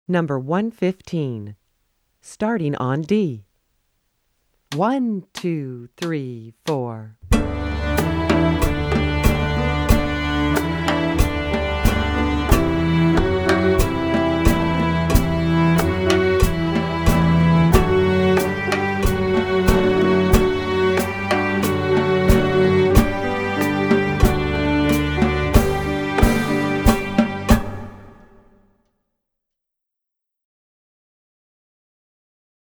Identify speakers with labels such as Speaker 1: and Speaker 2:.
Speaker 1: Number 115. Starting on D. 1, 2, 3, 4.